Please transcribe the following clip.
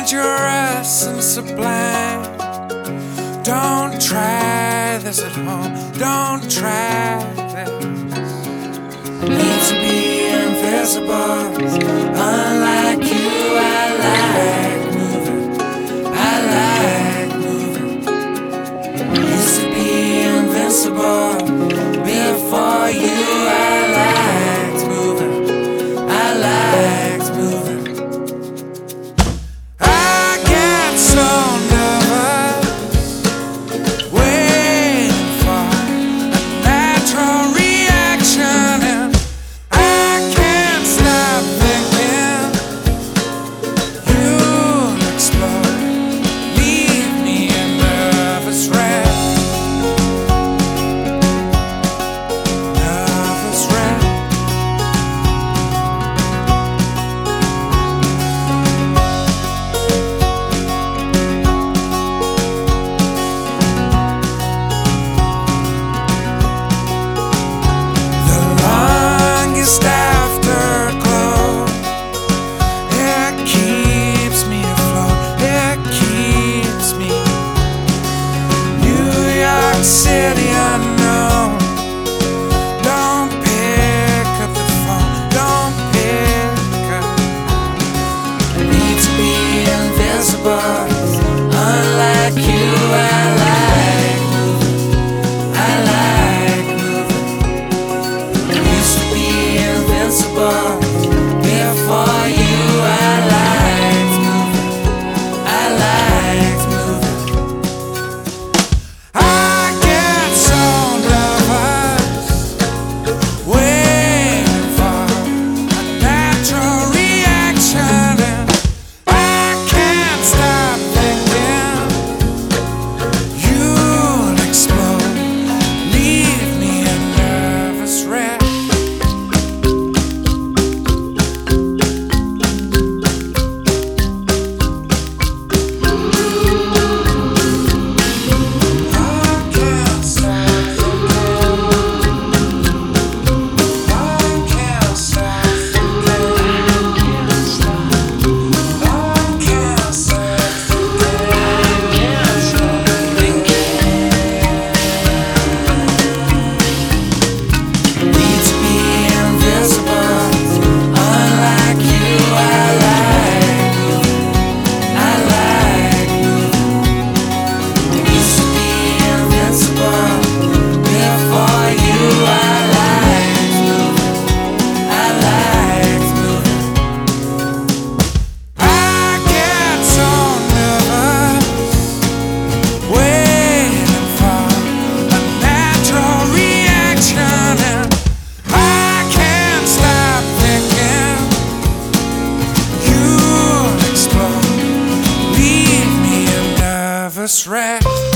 dangerous and sublime. Don't try this at home, don't try this. Need to be invisible, unlike you. I like moving, I like moving. Used to be invincible before you. I liked moving, I liked moving. I get so nervous waiting for a natural reaction, and I can't stop thinking you'll explode, leave me in nervous wreck. Nervous wreck. Afterglow, it keeps me afloat, it keeps me. New York City unknown. Don't pick up the phone, don't pick up. Need to be invisible, unlike you. I like moving, I like moving. Used to be invincible before you. I liked moving, I liked moving. I get so nervous waiting for a natural reaction, and I can't stop thinking you'll explode, leave me a nervous wreck. Wreck.